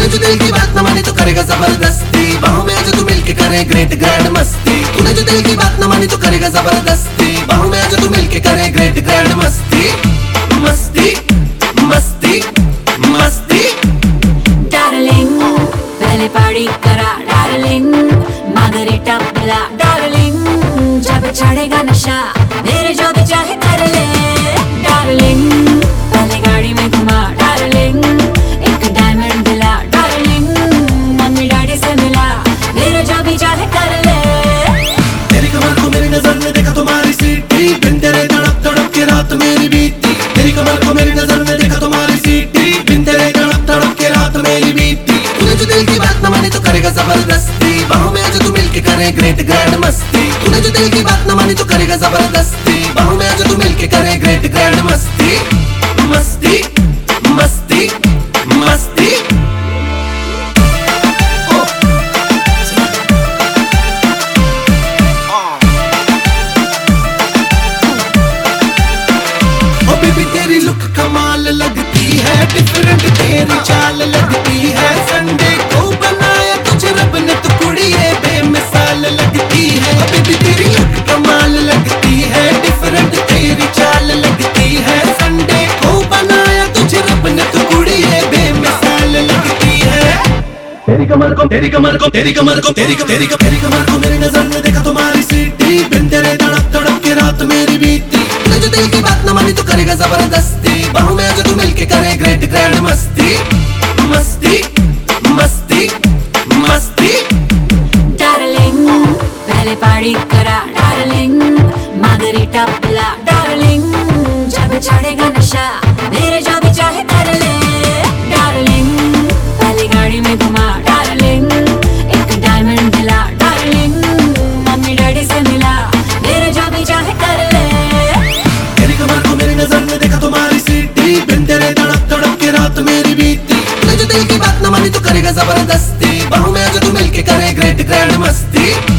जो दिल की बात न मानी तो करेगा जबरदस्ती, बाहों में आजा तू मिलके करे ग्रेट ग्रैंड मस्ती। तूने जो दिल की बात न मानी तो करेगा जबरदस्ती, बाहों में आजा तू मिलके करे ग्रेट ग्रैंड मस्ती। मस्ती मस्ती मस्ती डार्लिंग पहले पार्टी करा डार्लिंग, मार्गरीटा पिला डार्लिंग, जब चढ़ेगा नशा मेरे जो भी चाहे कर ले डार्लिंग, पहले गाड़ी में घुमा डार्लिंग, एक डायमंड दिला डार्लिंग, मम्मी डैडी से मिला मेरे जो भी चाहे कर ले। तेरी कमर को मेरी नजर में देखा तुम्हारी सीटी, बिन तेरे तड़प तड़प के रात मेरी बीती। तेरी कमर को मेरी नजर में देखा तुम्हारी सीटी, बिन तेरे तड़प तड़प के रात मेरी बीती। तूने जो दिल की बात न मानी तो करेगा जबरदस्ती, बाहों में आजा तू मिलके करे ग्रेट ग्रैंड मस्ती। तूने जो दिल की बात न मानी तो करेगा जबरदस्ती, बाहों में आजा तू मिलके करे ग्रेट ग्रैंड मस्ती। मस्ती मस्ती मस्ती तेरी लुक कमाल लगती है, डिफरेंट तेरी चाल लगती है, संडे को बनाया तुझे रब ने तो कुड़िए बेमिसाल लगती है। बेबी तेरी लुक कमाल लगती है, डिफरेंट तेरी चाल लगती है, संडे को बनाया तुझे रब ने तो कुड़िए बेमिसाल लगती है। तेरी कमर को तेरी कमर को तेरी कमर को तेरी कमर को मेरी नजर में देखा तुम्हारी सीटी, बिन तेरे तड़प तड़प के रात मेरी बीती। तूने जो दिल की बात न मानी तो करेगा जबरदस्ती, बाहों में आजा तू मिलके करे ग्रेट ग्रैंड मस्ती। मस्ती मस्ती मस्ती डार्लिंग पहले पार्टी करा डार्लिंग, मार्गरीटा पिला डार्लिंग, जब चढ़ेगा नशा मेरे जो भी चाहे कर ले डार्लिंग, पहले गाड़ी में घुमा डार्लिंग, एक डायमंड दिला डार्लिंग, मम्मी डैडी से मिला मेरे जो भी चाहे कर ले। तेरी कमर को मेरी नजर में देखा तुम्हारी सीटी, बिन तेरे तड़प तड़प के रात मेरी बीती। तूने जो दिल की बात न मानी तो करेगा जबरदस्ती, बाहों में आजा तू मिलके करे ग्रेट ग्रैंड मस्ती।